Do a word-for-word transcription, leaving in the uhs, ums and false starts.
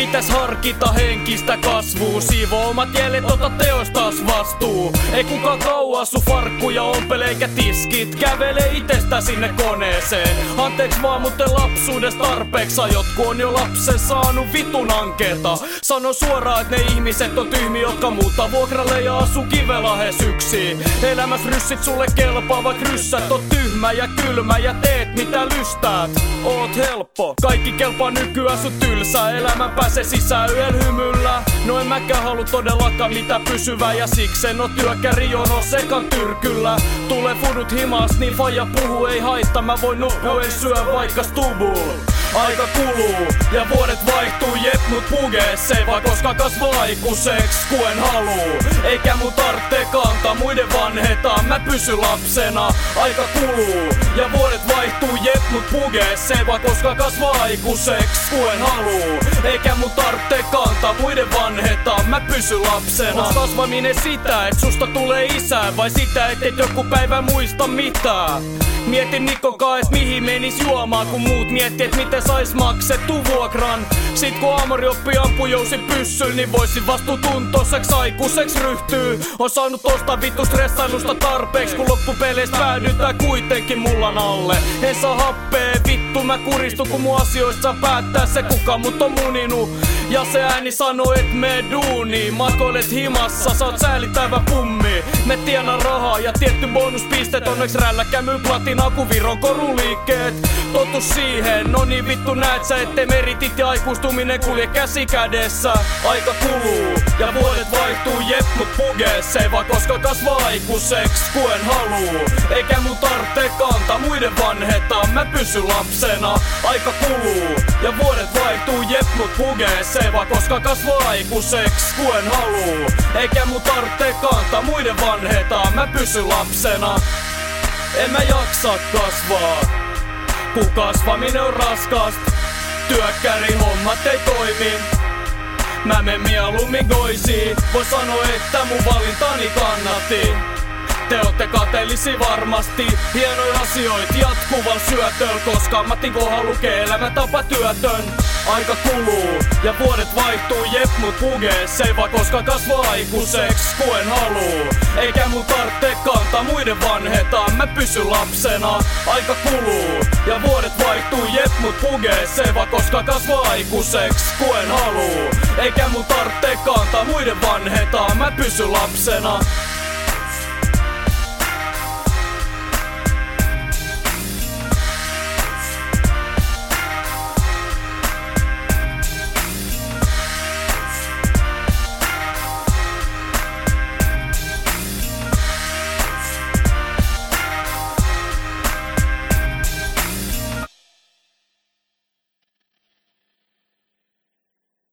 pitäis harkita henkistä kasvua. Siivoo omat jäljet, ota teostas vastuu. Ei kukaan kauaa sun farkkuja ompele eikä tiskit. Kävele itestä sinne koneeseen. Anteeks vaan, mutten lapsuudes tarpeeks ajot, kun on jo lapsen saanut vitun ankeeta. Sano suoraan, et ne ihmiset on tyhmiä, jotka muuttaa vuokralle ja asuu Kivelahes yksin. Elämäs ryssit sulle kelpaa, vaik ryssät on tyhmä ja kylmä ja teet mitä lystäät. Oot helppo, kaikki kelpaa nykyään sun tylsä. Elämän pääse sisään yöl hymyllä. No en mäkään halu todellakaan mitä pysyvää, ja siksi en oo työkäri jono sekan tyrkyllä. Tulee fudut himas, niin faija puhuu ei haittaa. Mä voin nukkua, en syö vaikka stubul. Aika kuluu ja vuodet vaihtuu, jep mut pugees ei vaan koska kasvaa aikuiseks kun en haluu. Eikä mun tarvitse kantaa muiden vanhetaan, mä pysyn lapsena. Aika kuluu ja vuodet vaihtuu, jep mut pugees ei vaan koska kasvaa aikuiseks kun en haluu. Eikä mun tarvitse kantaa muiden vanhetaan, mä pysyn lapsena. Onks kasvaminen sitä, et susta tulee isää, vai sitä, et et joku päivä muista mitään? Mietin Nikon kaes mihin menis juomaan, kun muut miettii et miten sais maksettu vuokran. Sit kun Amori oppi ampujousin pyssyl, niin voisin vastuutuntoiseks aikuiseks ryhtyy. On saanut tosta vittu stressailusta tarpeeks, kun loppupeleis päädytään kuitenkin mullan alle. En saa happea vittu, mä kuristun kun mun asioista päättää se kuka mut on muninu. Ja se ääni sanoo et mee duuniin, makoilet himassa, sä oot säälittävä pummi. Me tienaan rahaa ja tietty bonuspisteet, onneks rälläkämyy platinaa ku Viron koruliikkeet. Totus siihen, no niin vittu näet sä, ettei meritit ja aikuistuminen kulje käsi kädessä. Aika kuluu ja vuodet vaihtuu, jep mut pugees ei vaan koska kasvaa aikuiseks kun en haluu. Eikä mun tarvitse kantaa muiden vanhetaan, mä pysyn lapsena. Aika kuluu ja vuodet vaihtuu, jep mut pugees ei vaan koska kasvaa aikuiseks kun en haluu. Eikä mun tarvitse kantaa muiden vanhetaan, mä pysyn lapsena. En mä jaksa kasvaa, kun kasvaminen on raskast. Työkkäri hommat ei toimi, mä menen mieluummin goisiin. Voi sanoa että mun valintani kannatti. Te ootte kateellisi varmasti, hienoja asioita jatkuval syötöl, koska ammatin kohdalla lukee elämäntapa työtön. Aika kuluu ja vuodet vaihtuu, jep mut pugees ei vaan koska kasvaa aikuiseks kun en haluu. Eikä mun tarvitse kantaa muiden vanhetaan, mä pysyn lapsena. Aika kuluu ja vuodet vaihtuu, jep mut pugees ei vaan koska kasvaa aikuiseks kun en haluu. Eikä mun tarvitse kantaa muiden vanhetaan, mä pysyn lapsena.